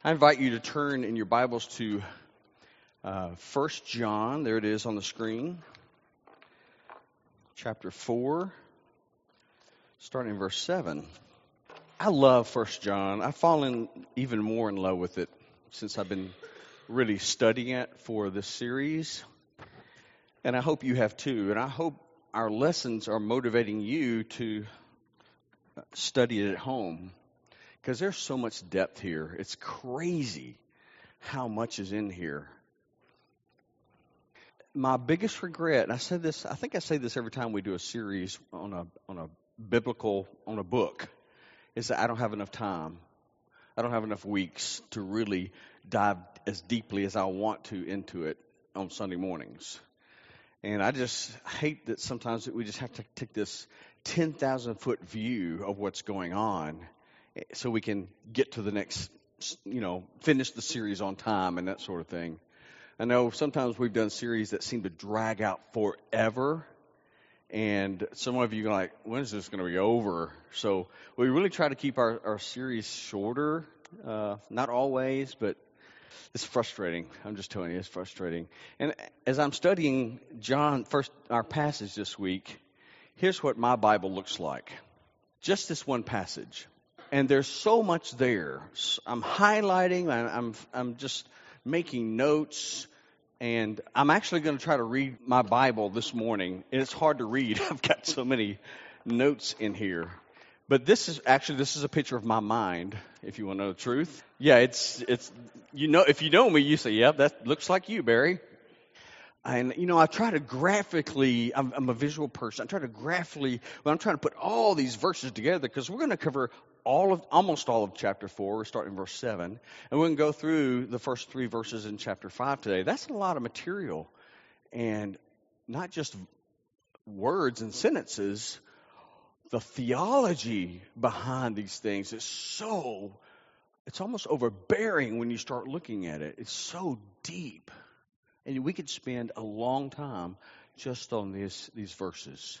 I invite you to turn in your Bibles to 1 John. There it is on the screen. Chapter 4, starting in verse 7. I love 1 John. I've fallen even more in love with it since I've been really studying it for this series. And I hope you have too. And I hope our lessons are motivating you to study it at home. Because there's so much depth here. It's crazy how much is in here. My biggest regret, and I think I say this every time we do a series on a book, is that I don't have enough time. I don't have enough weeks to really dive as deeply as I want to into it on Sunday mornings. And I just hate that sometimes we just have to take this 10,000-foot view of what's going on so we can get to the next, finish the series on time and that sort of thing. I know sometimes we've done series that seem to drag out forever, and some of you are like, when is this going to be over? So we really try to keep our series shorter, not always, but it's frustrating. I'm just telling you, it's frustrating. And as I'm studying John, our passage this week, here's what my Bible looks like. Just this one passage. And there's so much there. I'm highlighting, I'm just making notes, and I'm actually going to try to read my Bible this morning. And it's hard to read. I've got so many notes in here. But this is a picture of my mind, if you want to know the truth. Yeah, it's if you know me, you say, yeah, that looks like you, Barry. And, I try to graphically, I'm a visual person. I try to graphically, I'm trying to put all these verses together because we're going to cover almost all of chapter 4. We're starting in verse 7. And we're going to go through the first 3 verses in chapter 5 today. That's a lot of material. And not just words and sentences, the theology behind these things is it's almost overbearing when you start looking at it. It's so deep. And we could spend a long time just on these verses.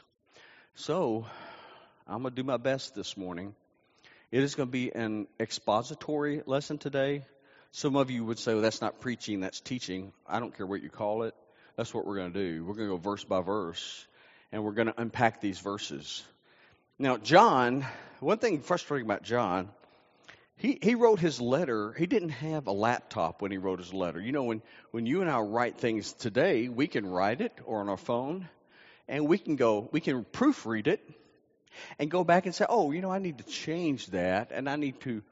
So, I'm going to do my best this morning. It is going to be an expository lesson today. Some of you would say, well, that's not preaching, that's teaching. I don't care what you call it. That's what we're going to do. We're going to go verse by verse, and we're going to unpack these verses. Now, John, one thing frustrating about John, he wrote his letter. He didn't have a laptop when he wrote his letter. When you and I write things today, we can write it or on our phone, and we can proofread it and go back and say, I need to change that, and I need to,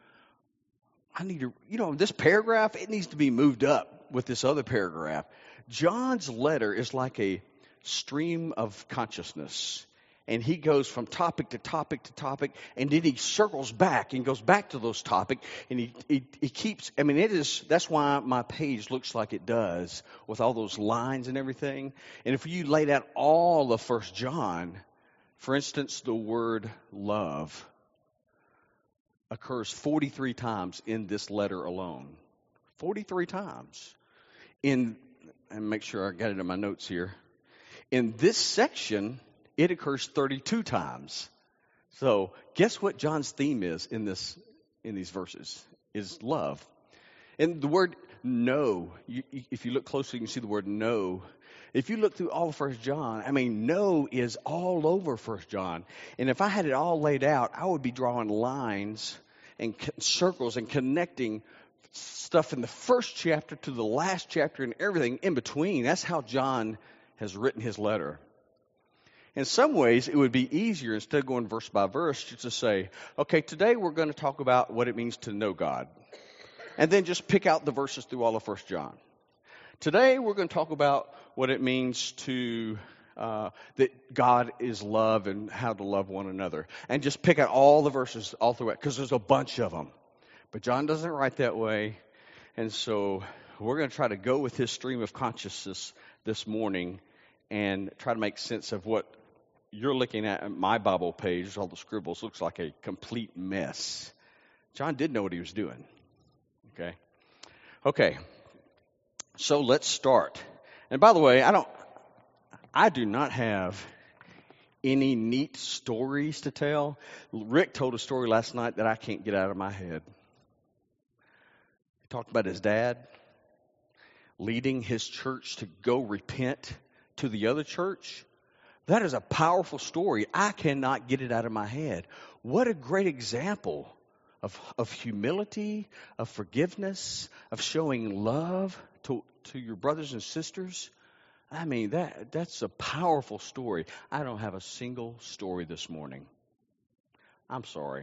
this paragraph, it needs to be moved up with this other paragraph. John's letter is like a stream of consciousness. And he goes from topic to topic to topic, and then he circles back and goes back to those topics, and he keeps, that's why my page looks like it does, with all those lines and everything. And if you laid out all of 1 John, for instance, the word love occurs 43 times in this letter alone. 43 times. And make sure I got it in my notes here. In this section, it occurs 32 times. So guess what John's theme is in these verses? Is love. And the word know, if you look closely, you can see the word know. If you look through all of 1 John, know is all over 1 John. And if I had it all laid out, I would be drawing lines and circles and connecting stuff in the first chapter to the last chapter and everything in between. That's how John has written his letter. In some ways, it would be easier, instead of going verse by verse, just to say, okay, today we're going to talk about what it means to know God. And then just pick out the verses through all of 1 John. Today we're going to talk about what it means to that God is love and how to love one another. And just pick out all the verses all through it, because there's a bunch of them. But John doesn't write that way. And so we're going to try to go with his stream of consciousness this morning and try to make sense of what you're looking at my Bible page, all the scribbles, looks like a complete mess. John did know what he was doing. Okay. So let's start. And by the way, I do not have any neat stories to tell. Rick told a story last night that I can't get out of my head. Talked about his dad leading his church to go repent to the other church. That is a powerful story. I cannot get it out of my head. What a great example of humility, of forgiveness, of showing love to your brothers and sisters. I mean, that's a powerful story. I don't have a single story this morning. I'm sorry.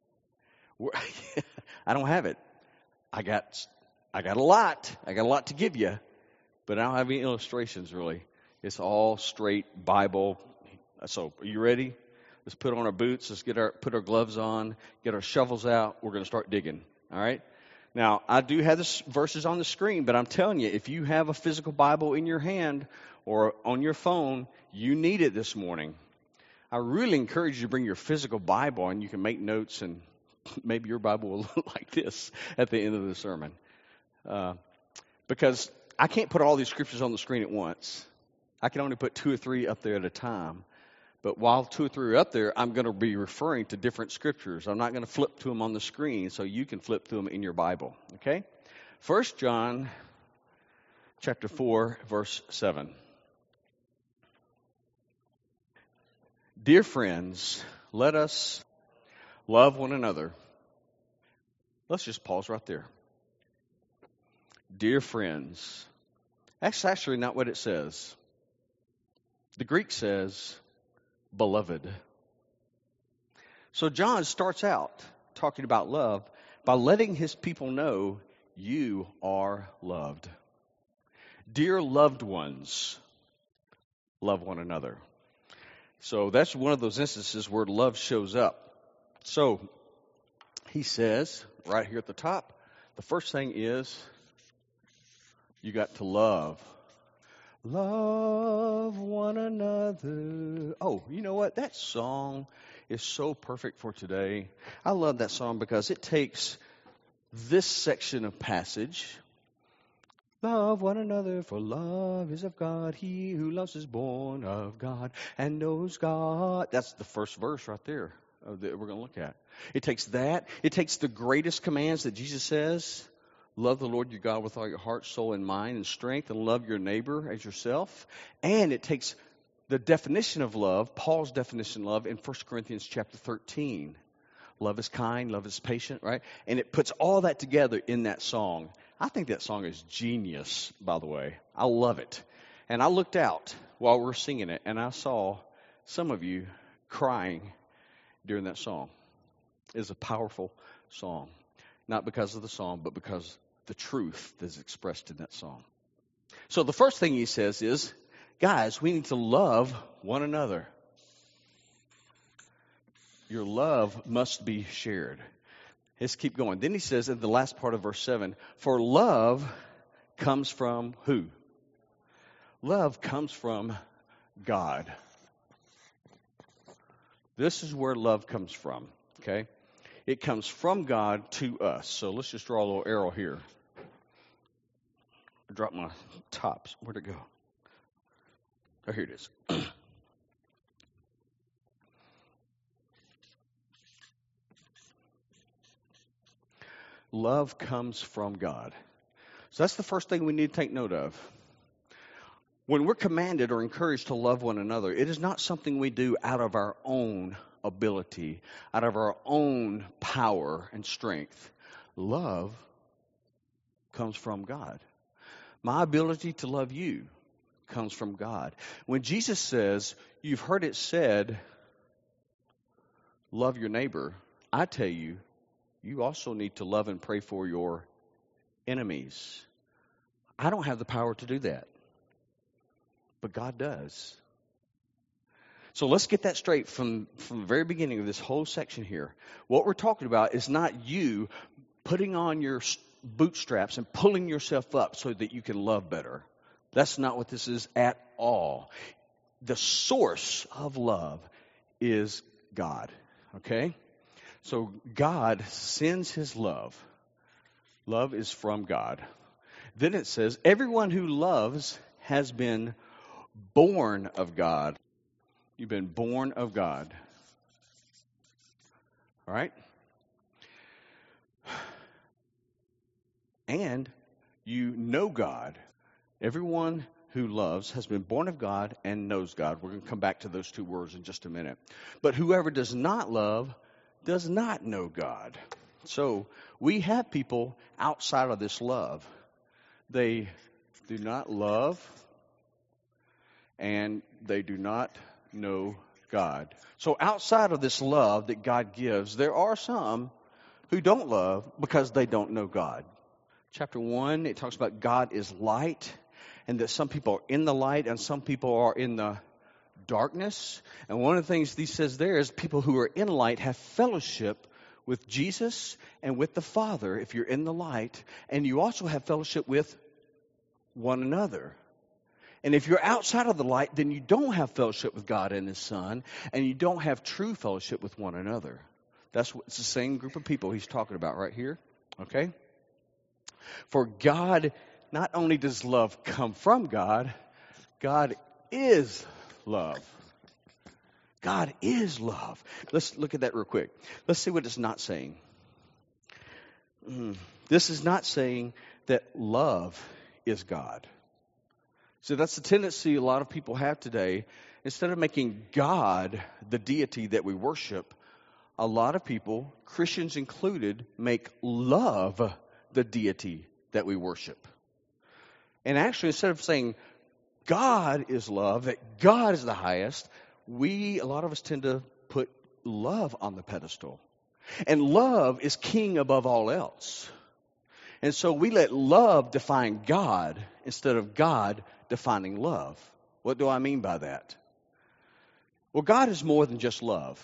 I don't have it. I got a lot. I got a lot to give you, but I don't have any illustrations really. It's all straight Bible. So, are you ready? Let's put on our boots. Let's put our gloves on. Get our shovels out. We're going to start digging. All right. Now, I do have the verses on the screen, but I'm telling you, if you have a physical Bible in your hand or on your phone, you need it this morning. I really encourage you to bring your physical Bible, and you can make notes, and maybe your Bible will look like this at the end of the sermon. Because I can't put all these scriptures on the screen at once. I can only put 2 or 3 up there at a time. But while 2 or 3 are up there, I'm going to be referring to different scriptures. I'm not going to flip to them on the screen, so you can flip to them in your Bible. Okay? 1 John chapter 4, verse 7. Dear friends, let us love one another. Let's just pause right there. Dear friends. That's actually not what it says. The Greek says, beloved. So John starts out talking about love by letting his people know you are loved. Dear loved ones, love one another. So that's one of those instances where love shows up. So he says right here at the top, the first thing is you got to love. Love one another. Oh, you know what? That song is so perfect for today. I love that song because it takes this section of passage. Love one another, for love is of God. He who loves is born of God and knows God. That's the first verse right there that we're going to look at. It takes that. It takes the greatest commands that Jesus says. Love the Lord your God with all your heart, soul, and mind and strength, and love your neighbor as yourself. And it takes the definition of love, Paul's definition of love, in 1 Corinthians chapter 13. Love is kind, love is patient, right? And it puts all that together in that song. I think that song is genius, by the way. I love it. And I looked out while we were singing it, and I saw some of you crying during that song. It is a powerful song. Not because of the song, but because the truth that's expressed in that song. So the first thing he says is, guys, we need to love one another. Your love must be shared. Let's keep going. Then he says in the last part of verse 7, for love comes from who? Love comes from God. This is where love comes from, okay? It comes from God to us. So let's just draw a little arrow here. I dropped my tops. Where'd it go? Oh, here it is. Love comes from God. So that's the first thing we need to take note of. When we're commanded or encouraged to love one another, it is not something we do out of our own ability, out of our own power and strength. Love comes from God. My ability to love you comes from God. When Jesus says, you've heard it said, love your neighbor, I tell you, you also need to love and pray for your enemies. I don't have the power to do that, but God does. So let's get that straight from the very beginning of this whole section here. What we're talking about is not you putting on your bootstraps and pulling yourself up so that you can love better. That's not what this is at all. The source of love is God, okay? So God sends his love. Love is from God. Then it says, everyone who loves has been born of God. You've been born of God. All right? and you know God. Everyone who loves has been born of God and knows God. We're going to come back to those two words in just a minute. But whoever does not love does not know God. So we have people outside of this love. They do not love and they do not know God. So outside of this love that God gives, there are some who don't love because they don't know God. Chapter 1, it talks about God is light, and that some people are in the light and some people are in the darkness. And one of the things he says there is people who are in light have fellowship with Jesus and with the Father if you're in the light, and you also have fellowship with one another. And if you're outside of the light, then you don't have fellowship with God and His Son, and you don't have true fellowship with one another. It's the same group of people he's talking about right here. Okay? For God, not only does love come from God, God is love. God is love. Let's look at that real quick. Let's see what it's not saying. This is not saying that love is God. So that's the tendency a lot of people have today. Instead of making God the deity that we worship, a lot of people, Christians included, make love the deity that we worship. And actually, instead of saying God is love, that God is the highest, a lot of us tend to put love on the pedestal. And love is king above all else. And so we let love define God instead of God defining love. What do I mean by that? Well, God is more than just love.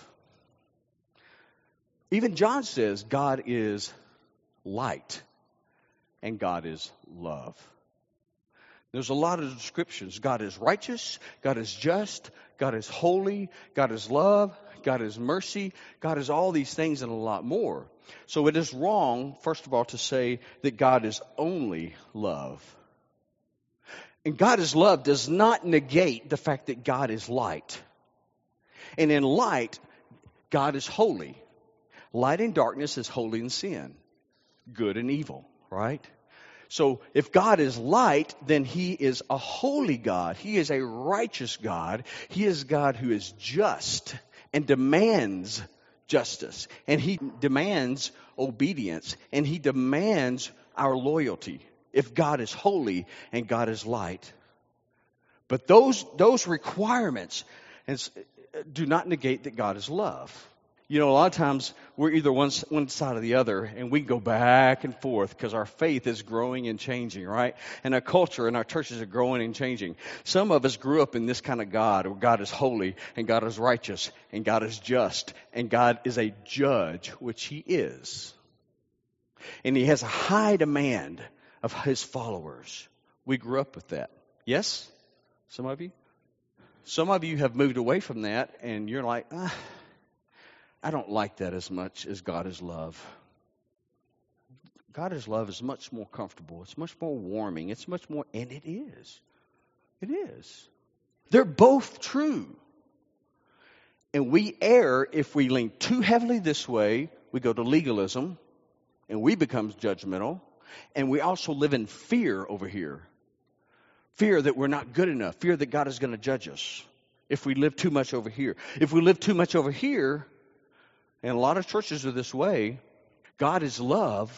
Even John says God is light and God is love. There's a lot of descriptions. God is righteous, God is just, God is holy, God is love, God is mercy, God is all these things and a lot more. So it is wrong, first of all, to say that God is only love. And God is love does not negate the fact that God is light. And in light, God is holy. Light and darkness is holy and sin, good and evil, right? So if God is light, then He is a holy God. He is a righteous God. He is God who is just and demands justice. And He demands obedience. And He demands our loyalty if God is holy and God is light. But those requirements do not negate that God is love. You know, a lot of times we're either one side or the other, and we go back and forth because our faith is growing and changing, right? And our culture and our churches are growing and changing. Some of us grew up in this kind of God, where God is holy, and God is righteous, and God is just, and God is a judge, which He is. And He has a high demand of His followers. We grew up with that. Yes? Some of you? Some of you have moved away from that, and you're like, I don't like that as much as God is love. God is love is much more comfortable. It's much more warming. It's much more, and it is. It is. They're both true. And we err if we lean too heavily this way. We go to legalism, and we become judgmental. And we also live in fear over here. Fear that we're not good enough. Fear that God is going to judge us if we live too much over here. If we live too much over here, and a lot of churches are this way, God is love,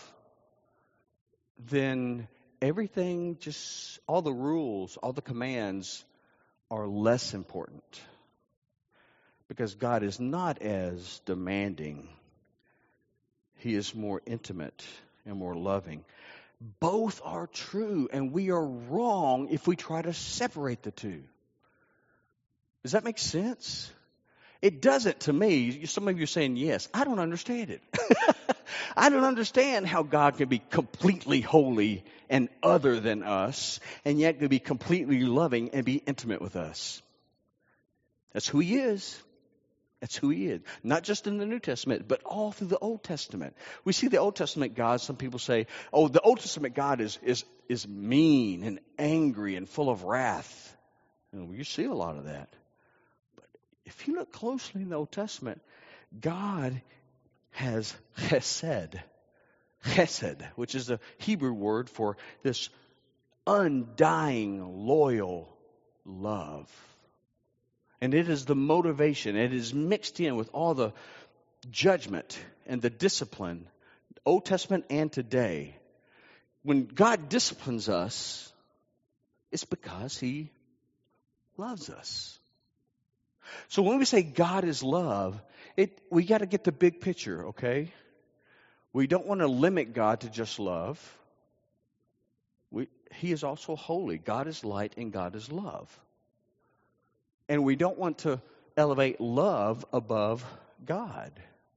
then everything, just all the rules, all the commands are less important. Because God is not as demanding. He is more intimate and more loving. Both are true, and we are wrong if we try to separate the two. Does that make sense? It doesn't to me. Some of you are saying yes. I don't understand it. I don't understand how God can be completely holy and other than us, and yet can be completely loving and be intimate with us. That's who He is. That's who He is. Not just in the New Testament, but all through the Old Testament. We see the Old Testament God, some people say, oh, the Old Testament God is mean and angry and full of wrath. And you see a lot of that. If you look closely in the Old Testament, God has chesed. chesed, which is the Hebrew word for this undying, loyal love. And it is the motivation. It is mixed in with all the judgment and the discipline, Old Testament and today. When God disciplines us, it's because He loves us. So when we say God is love, we got to get the big picture, okay? We don't want to limit God to just love. He is also holy. God is light and God is love. And we don't want to elevate love above God.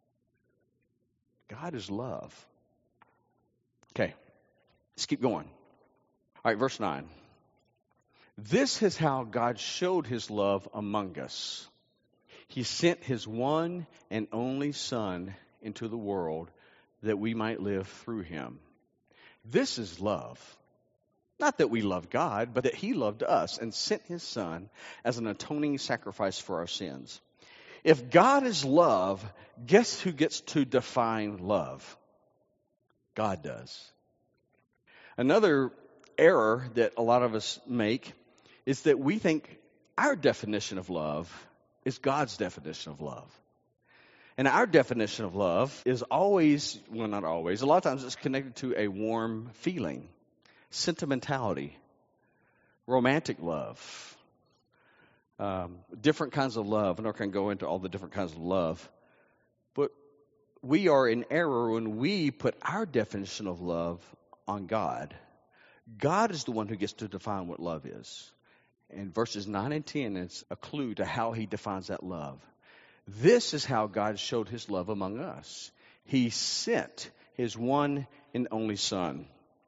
God is love. Okay, let's keep going. All right, verse 9. This is how God showed His love among us. He sent His one and only Son into the world that we might live through Him. This is love. Not that we love God, but that He loved us and sent His Son as an atoning sacrifice for our sins. If God is love, guess who gets to define love? God does. Another error that a lot of us make is that we think our definition of love is God's definition of love. And our definition of love is always, well, not always, a lot of times it's connected to a warm feeling, sentimentality, romantic love, different kinds of love. I'm not going to go into all the different kinds of love. But we are in error when we put our definition of love on God. God is the one who gets to define what love is. And verses 9 and 10 is a clue to how He defines that love. This is how God showed His love among us. He sent His one and only Son.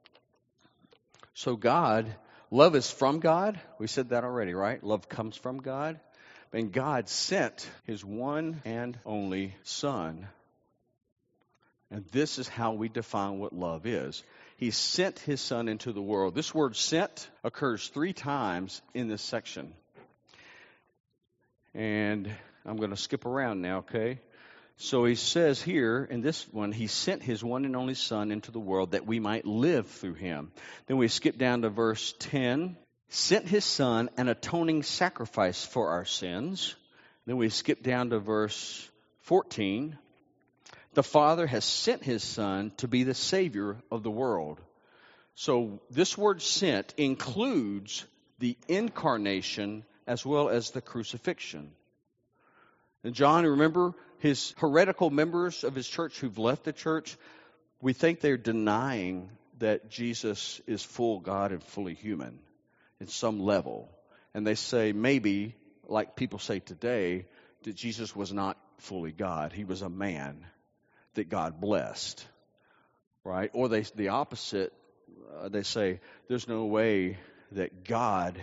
So love is from God. We said that already, right? Love comes from God. And God sent His one and only Son. And this is how we define what love is. He sent His Son into the world. This word sent occurs 3 times in this section. And I'm going to skip around now, okay? So He says here in this one, He sent His one and only Son into the world that we might live through Him. Then we skip down to verse 10. Sent His Son an atoning sacrifice for our sins. Then we skip down to verse 14. The Father has sent His Son to be the Savior of the world. So this word sent includes the incarnation as well as the crucifixion. And John, remember his heretical members of his church who've left the church? We think they're denying that Jesus is full God and fully human in some level. And they say maybe, like people say today, that Jesus was not fully God. He was a man that God blessed, right? Or the opposite, they say there's no way that God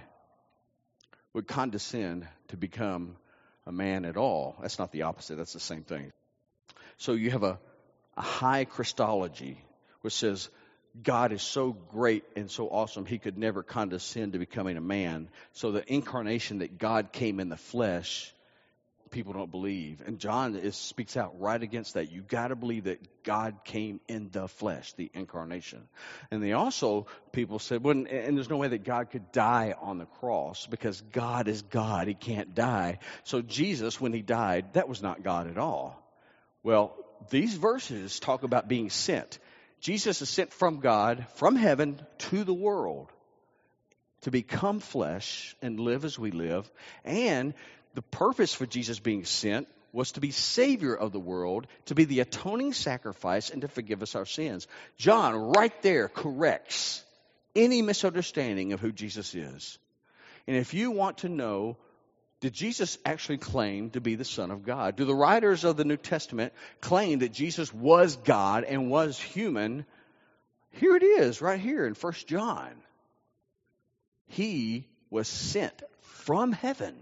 would condescend to become a man at all. That's not the opposite. That's the same thing. So you have a high Christology which says God is so great and so awesome He could never condescend to becoming a man. So the incarnation that God came in the flesh, people don't believe. And John speaks out right against that. You got to believe that God came in the flesh, the incarnation. And people said, well, and there's no way that God could die on the cross because God is God. He can't die. So Jesus, when He died, that was not God at all. Well, these verses talk about being sent. Jesus is sent from God, from heaven to the world to become flesh and live as we live. And the purpose for Jesus being sent was to be Savior of the world, to be the atoning sacrifice, and to forgive us our sins. John, right there, corrects any misunderstanding of who Jesus is. And if you want to know, did Jesus actually claim to be the Son of God? Do the writers of the New Testament claim that Jesus was God and was human? Here it is, right here in 1 John. He was sent from heaven.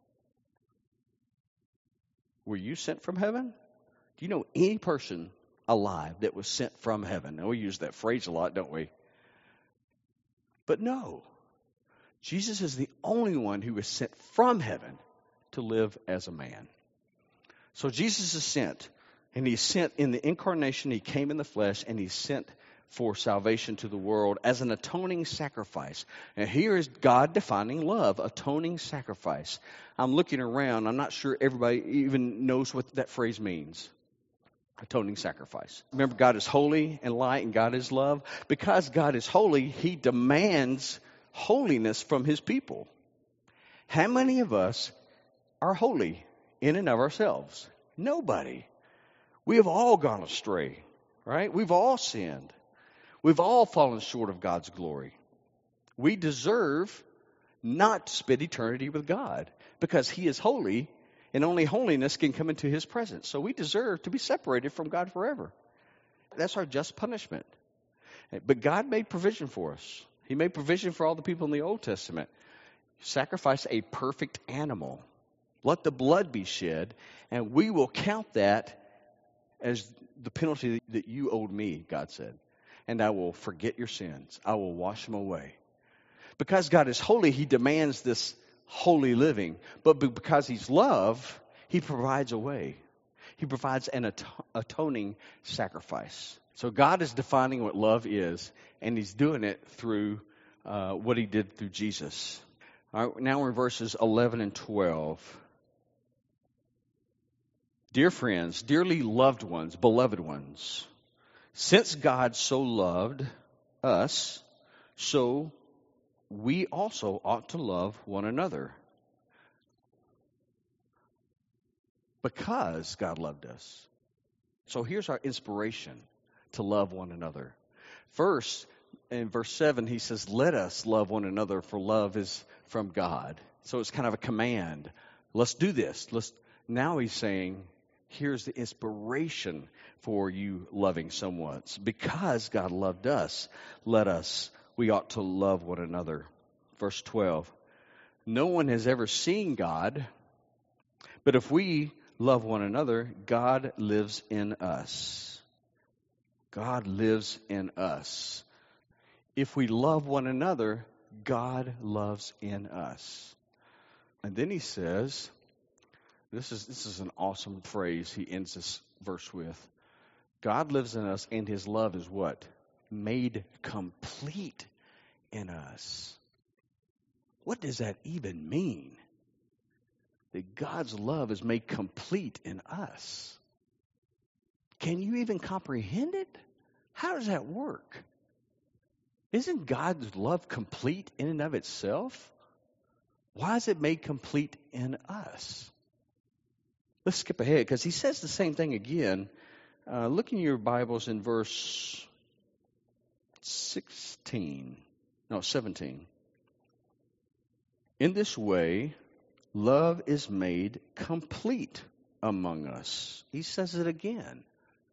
Were you sent from heaven? Do you know any person alive that was sent from heaven? Now, we use that phrase a lot, don't we? But no. Jesus is the only one who was sent from heaven to live as a man. So Jesus is sent. And he sent in the incarnation, he came in the flesh, and he sent for salvation to the world as an atoning sacrifice. And here is God defining love, atoning sacrifice. I'm looking around. I'm not sure everybody even knows what that phrase means. Atoning sacrifice. Remember, God is holy and light, and God is love. Because God is holy, he demands holiness from his people. How many of us are holy in and of ourselves? Nobody. We have all gone astray, right? We've all sinned. We've all fallen short of God's glory. We deserve not to spend eternity with God because he is holy, and only holiness can come into his presence. So we deserve to be separated from God forever. That's our just punishment. But God made provision for us. He made provision for all the people in the Old Testament. Sacrifice a perfect animal. Let the blood be shed, and we will count that as the penalty that you owed me, God said. And I will forget your sins. I will wash them away. Because God is holy, he demands this holy living. But because he's love, he provides a way. He provides an atoning sacrifice. So God is defining what love is, and he's doing it through what he did through Jesus. All right, now we're in verses 11 and 12. Dear friends, dearly loved ones, beloved ones, since God so loved us, so we also ought to love one another. Because God loved us. So here's our inspiration to love one another. First, in verse 7, he says, let us love one another, for love is from God. So it's kind of a command. Let's do this. Now he's saying, here's the inspiration for you loving someone. Because God loved us, we ought to love one another. Verse 12, no one has ever seen God, but if we love one another, God lives in us. God lives in us. If we love one another, God loves in us. And then he says, this is an awesome phrase he ends this verse with. God lives in us, and his love is what? Made complete in us. What does that even mean? That God's love is made complete in us. Can you even comprehend it? How does that work? Isn't God's love complete in and of itself? Why is it made complete in us? Let's skip ahead because he says the same thing again. Look in your Bibles in verse 17. In this way, love is made complete among us. He says it again.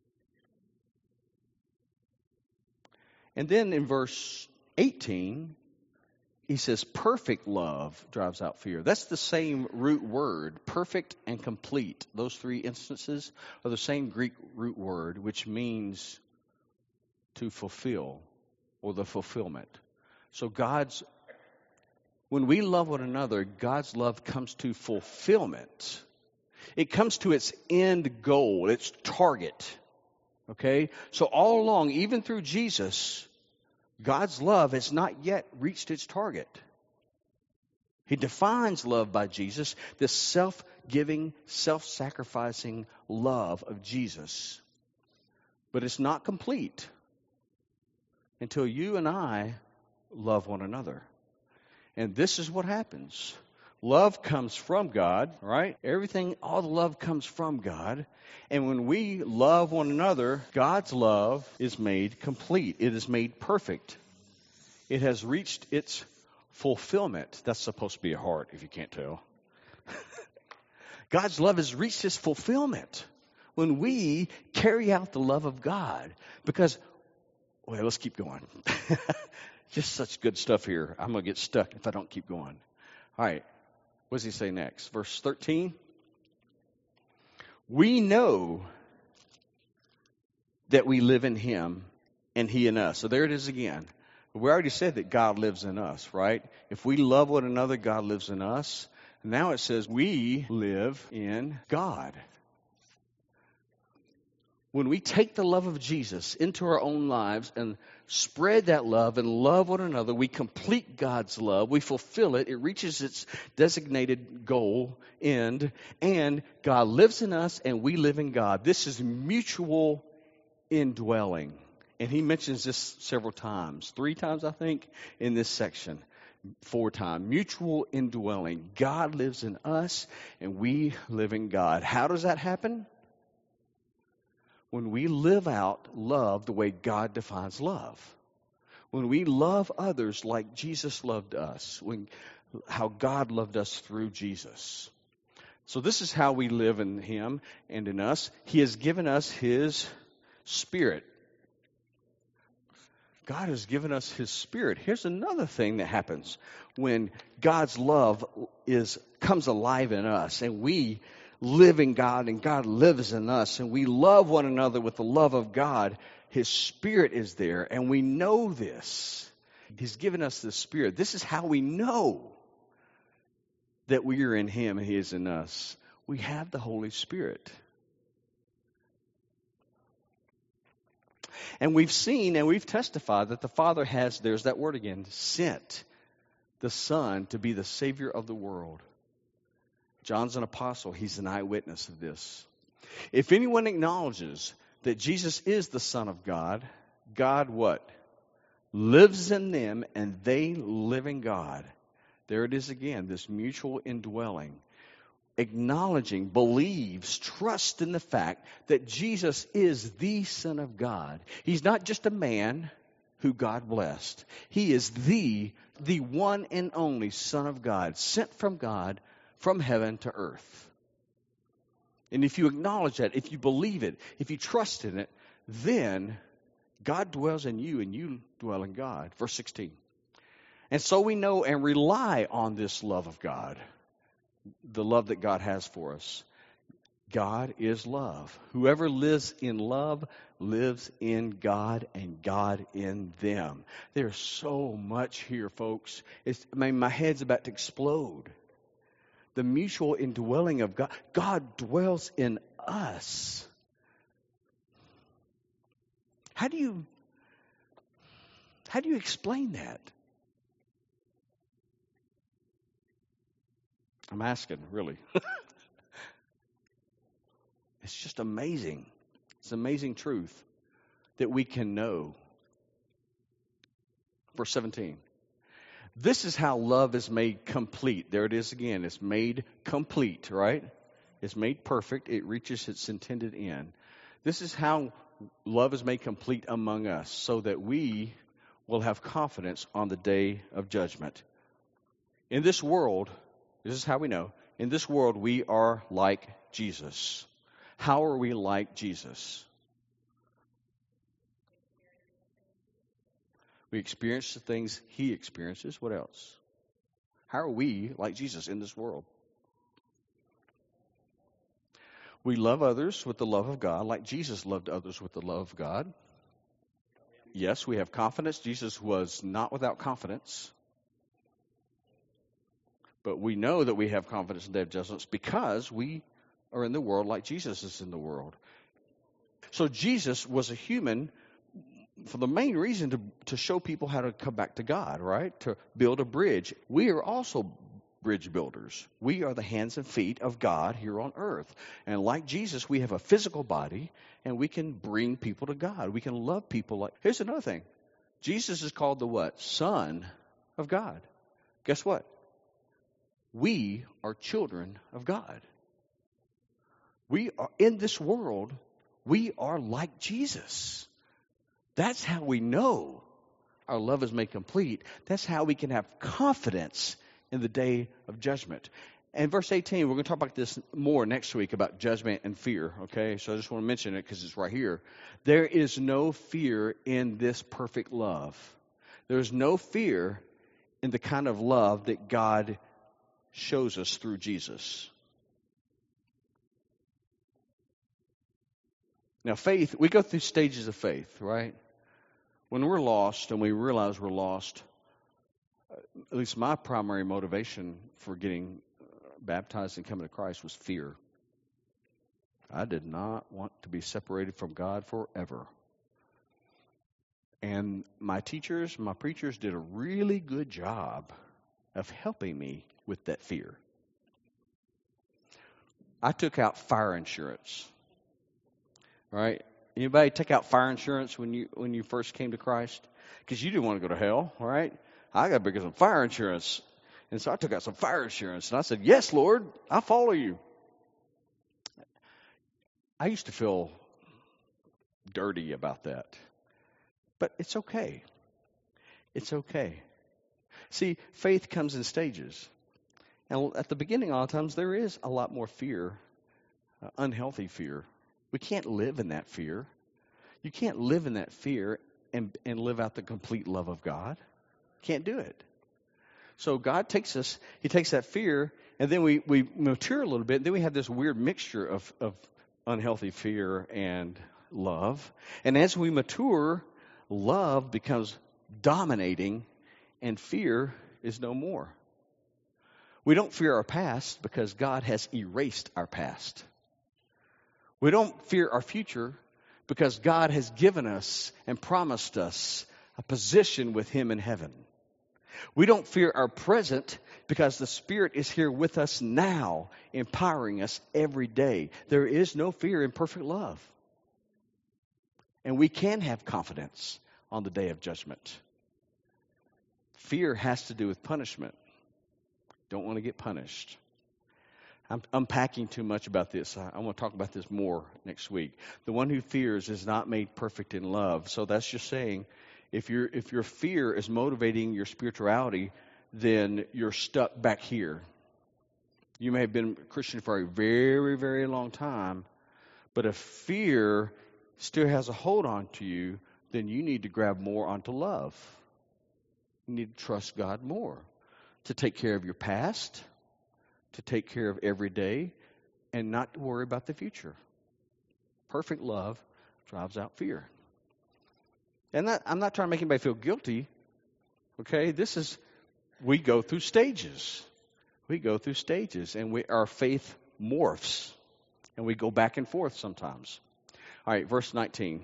And then in verse 18, he says, perfect love drives out fear. That's the same root word, perfect and complete. Those three instances are the same Greek root word, which means to fulfill or the fulfillment. So when we love one another, God's love comes to fulfillment. It comes to its end goal, its target. Okay? So all along, even through Jesus, God's love has not yet reached its target. He defines love by Jesus, this self-giving, self-sacrificing love of Jesus. But it's not complete until you and I love one another. And this is what happens. Love comes from God, right? All the love comes from God. And when we love one another, God's love is made complete. It is made perfect. It has reached its fulfillment. That's supposed to be a heart, if you can't tell. God's love has reached its fulfillment when we carry out the love of God. Because, well, let's keep going. Just such good stuff here. I'm going to get stuck if I don't keep going. All right. What does he say next? Verse 13. We know that we live in him and he in us. So there it is again. We already said that God lives in us, right? If we love one another, God lives in us. Now it says we live in God. When we take the love of Jesus into our own lives and spread that love and love one another, we complete God's love. We fulfill it. It reaches its designated goal, end, and God lives in us and we live in God. This is mutual indwelling. And he mentions this several times, 3 times, I think, in this section. 4 times. Mutual indwelling. God lives in us and we live in God. How does that happen? When we live out love the way God defines love. When we love others like Jesus loved us. How God loved us through Jesus. So this is how we live in him and in us. He has given us his Spirit. God has given us his Spirit. Here's another thing that happens when God's love comes alive in us and we live in God and God lives in us and we love one another with the love of God. His Spirit is there and we know this. He's given us the Spirit. This is how we know that we are in him and he is in us. We have the Holy Spirit. And we've seen and we've testified that the Father has, there's that word again, sent the Son to be the Savior of the world. John's an apostle. He's an eyewitness of this. If anyone acknowledges that Jesus is the Son of God, God what? Lives in them and they live in God. There it is again, this mutual indwelling. Acknowledging, believes, trusts in the fact that Jesus is the Son of God. He's not just a man who God blessed. He is the one and only Son of God, sent from God, from heaven to earth. And if you acknowledge that, if you believe it, if you trust in it, then God dwells in you and you dwell in God. Verse 16. And so we know and rely on this love of God, the love that God has for us. God is love. Whoever lives in love lives in God and God in them. There's so much here, folks. My head's about to explode. The mutual indwelling of God. God dwells in us. How do you explain that? I'm asking, really. It's just amazing. It's amazing truth that we can know. Verse 17. This is how love is made complete. There it is again. It's made complete, right? It's made perfect. It reaches its intended end. This is how love is made complete among us, so that we will have confidence on the day of judgment. In this world, this is how we know, in this world we are like Jesus. How are we like Jesus? We experience the things he experiences. What else? How are we like Jesus in this world? We love others with the love of God, like Jesus loved others with the love of God. Yes, we have confidence. Jesus was not without confidence. But we know that we have confidence in the day of judgment because we are in the world like Jesus is in the world. So Jesus was a human for the main reason to show people how to come back to God, right? To build a bridge. We are also bridge builders. We are the hands and feet of God here on earth. And like Jesus, we have a physical body and we can bring people to God. We can love people. Here's another thing. Jesus is called the what? Son of God. Guess what? We are children of God. We are in this world, we are like Jesus. That's how we know our love is made complete. That's how we can have confidence in the day of judgment. And verse 18, we're going to talk about this more next week about judgment and fear, okay? So I just want to mention it because it's right here. There is no fear in this perfect love. There's no fear in the kind of love that God shows us through Jesus. Now, faith, we go through stages of faith, right? When we're lost and we realize we're lost, at least my primary motivation for getting baptized and coming to Christ was fear. I did not want to be separated from God forever. And my teachers, my preachers did a really good job of helping me with that fear. I took out fire insurance. Right? Anybody take out fire insurance when you first came to Christ? Because you didn't want to go to hell, all right? I got to get some fire insurance. And so I took out some fire insurance. And I said, yes, Lord, I'll follow you. I used to feel dirty about that. But it's okay. It's okay. See, faith comes in stages. And at the beginning, a lot of times, there is a lot more fear, unhealthy fear. We can't live in that fear. You can't live in that fear and live out the complete love of God. Can't do it. So God takes us, He takes that fear, and then we mature a little bit, and then we have this weird mixture of unhealthy fear and love. And as we mature, love becomes dominating, and fear is no more. We don't fear our past because God has erased our past. We don't fear our future because God has given us and promised us a position with Him in heaven. We don't fear our present because the Spirit is here with us now, empowering us every day. There is no fear in perfect love. And we can have confidence on the day of judgment. Fear has to do with punishment. Don't want to get punished. I'm unpacking too much about this. I want to talk about this more next week. The one who fears is not made perfect in love. So that's just saying, if your fear is motivating your spirituality, then you're stuck back here. You may have been a Christian for a very, very long time, but if fear still has a hold on to you, then you need to grab more onto love. You need to trust God more to take care of your past, to take care of every day, and not to worry about the future. Perfect love drives out fear. And I'm not trying to make anybody feel guilty. Okay, we go through stages. We go through stages, and our faith morphs, and we go back and forth sometimes. All right, verse 19.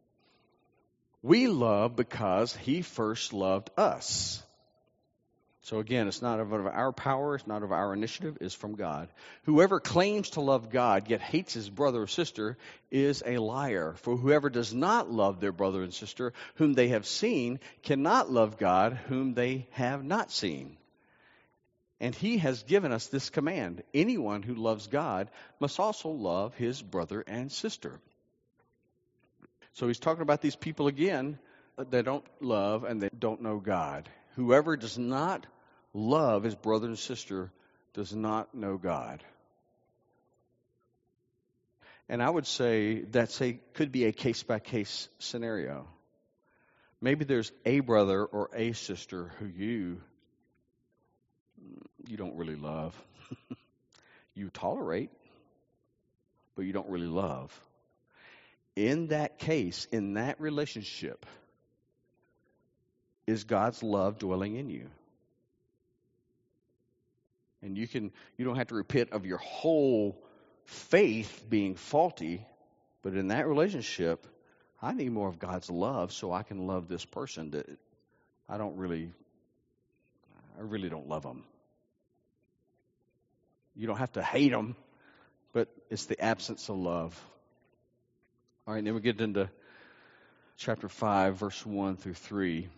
We love because He first loved us. So again, it's not of our power, it's not of our initiative, it's from God. Whoever claims to love God yet hates his brother or sister is a liar. For whoever does not love their brother and sister whom they have seen cannot love God whom they have not seen. And He has given us this command: anyone who loves God must also love his brother and sister. So He's talking about these people again that don't love and they don't know God. Whoever does not love his brother and sister does not know God. And I would say could be a case-by-case scenario. Maybe there's a brother or a sister who you don't really love. You tolerate, but you don't really love. In that case, in that relationship, is God's love dwelling in you? And you don't have to repent of your whole faith being faulty, but in that relationship, I need more of God's love so I can love this person that I really don't love them. You don't have to hate them, but it's the absence of love. All right, then we get into chapter 5, verse 1 through 3.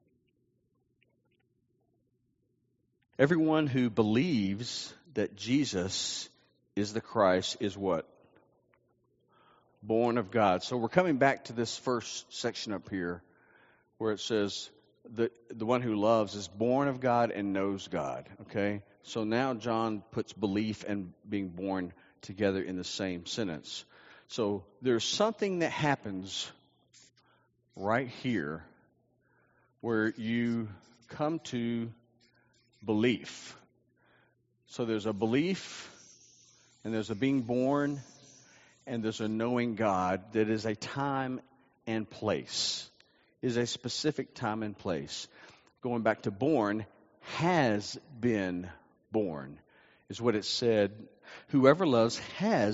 Everyone who believes that Jesus is the Christ is what? Born of God. So we're coming back to this first section up here where it says that the one who loves is born of God and knows God. Okay? So now John puts belief and being born together in the same sentence. So there's something that happens right here where you come to belief. So there's a belief, and there's a being born, and there's a knowing God that is a time and place. Is a specific time and place. Going back to born, has been born, is what it said. Whoever loves has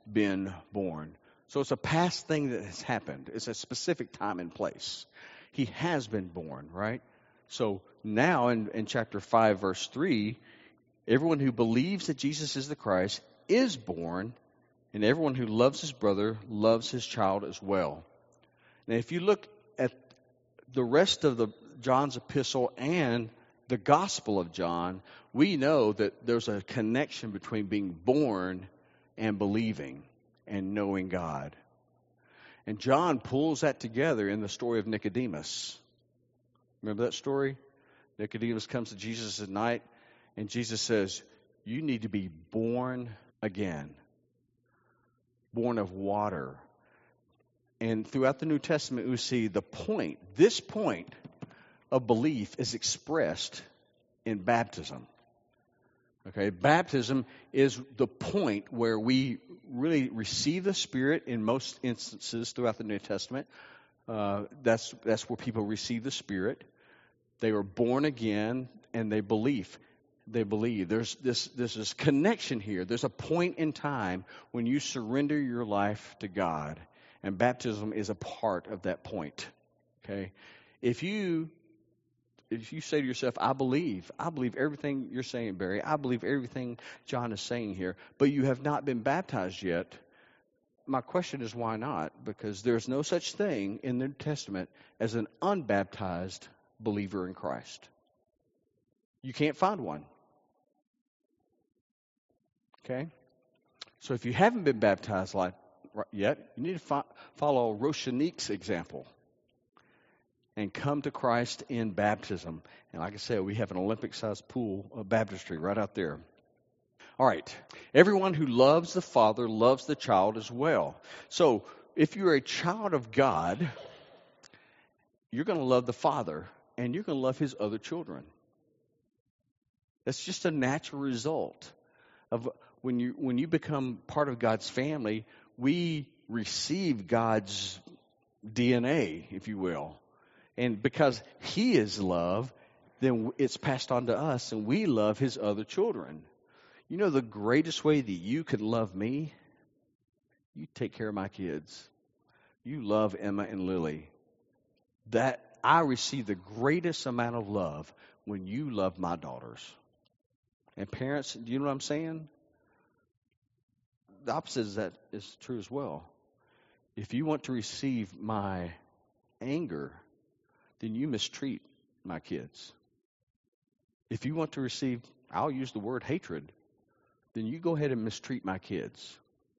been born. So it's a past thing that has happened. It's a specific time and place. He has been born, right? So now in chapter 5, verse 3, everyone who believes that Jesus is the Christ is born, and everyone who loves his brother loves his child as well. Now, if you look at the rest of John's epistle and the Gospel of John, we know that there's a connection between being born and believing and knowing God. And John pulls that together in the story of Nicodemus. Remember that story? Nicodemus comes to Jesus at night, and Jesus says, you need to be born again, born of water. And throughout the New Testament, we see this point of belief is expressed in baptism. Okay, baptism is the point where we really receive the Spirit in most instances throughout the New Testament. That's where people receive the Spirit. They are born again, and they believe. There's this connection here. There's a point in time when you surrender your life to God, and baptism is a part of that point. Okay, if you say to yourself, I believe everything you're saying, Barry. I believe everything John is saying here, but you have not been baptized yet. My question is, why not? Because there's no such thing in the New Testament as an unbaptized believer in Christ. You can't find one. Okay? So if you haven't been baptized yet, you need to follow Roshanique's example and come to Christ in baptism. And like I said, we have an Olympic-sized pool of baptistry right out there. All right. Everyone who loves the Father loves the child as well. So if you're a child of God, you're going to love the Father, and you're going to love his other children. That's just a natural result of when you become part of God's family. We receive God's DNA, if you will. And because he is love, then it's passed on to us, and we love his other children. You know the greatest way that you can love me? You take care of my kids. You love Emma and Lily. That I receive the greatest amount of love when you love my daughters. And parents, do you know what I'm saying? The opposite of that is true as well. If you want to receive my anger, then you mistreat my kids. If you want to receive, I'll use the word hatred, then you go ahead and mistreat my kids.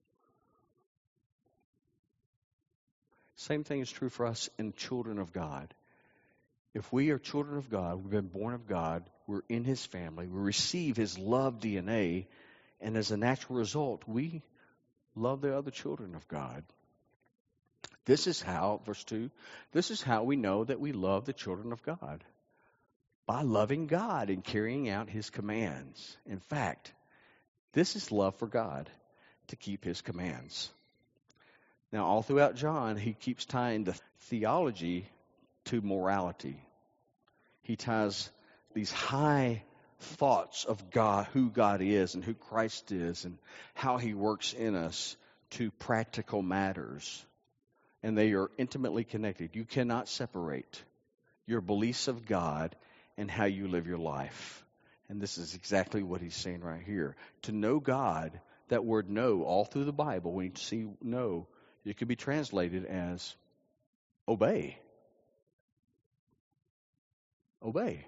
Same thing is true for us in children of God. If we are children of God, we've been born of God, we're in his family, we receive his love DNA, and as a natural result, we love the other children of God. This is how, verse 2, this is how we know that we love the children of God. By loving God and carrying out his commands. In fact, this is love for God, to keep his commands. Now, all throughout John, he keeps tying the theology to morality. He ties these high thoughts of God, who God is and who Christ is and how he works in us, to practical matters. And they are intimately connected. You cannot separate your beliefs of God and how you live your life. And this is exactly what he's saying right here. To know God, that word know, all through the Bible, when you see know, it can be translated as obey. Obey.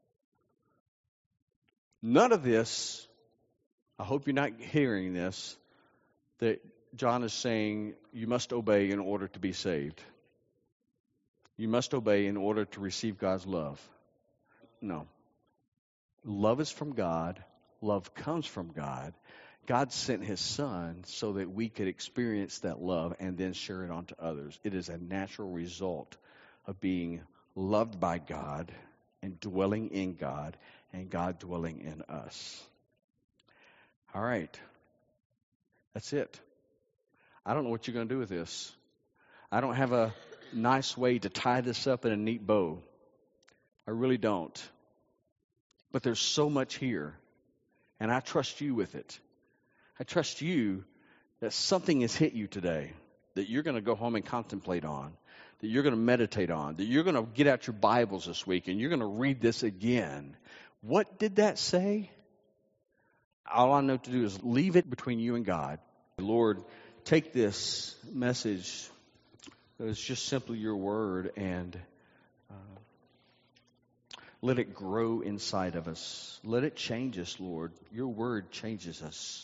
None of this, I hope you're not hearing this, that John is saying you must obey in order to be saved. You must obey in order to receive God's love. No. Love is from God. Love comes from God. God sent his Son so that we could experience that love and then share it on to others. It is a natural result of being loved by God and dwelling in God and God dwelling in us. All right. That's it. I don't know what you're going to do with this. I don't have a nice way to tie this up in a neat bow. I really don't. But there's so much here, and I trust you with it. I trust you that something has hit you today that you're going to go home and contemplate on, that you're going to meditate on, that you're going to get out your Bibles this week and you're going to read this again. What did that say? All I know to do is leave it between you and God. Lord, take this message that is just simply your word and let it grow inside of us. Let it change us, Lord. Your word changes us.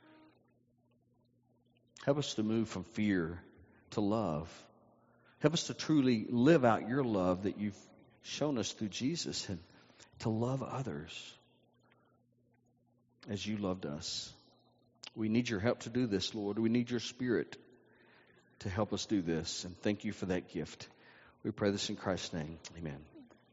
Help us to move from fear to love. Help us to truly live out your love that you've shown us through Jesus and to love others as you loved us. We need your help to do this, Lord. We need your Spirit to help us do this. And thank you for that gift. We pray this in Christ's name. Amen.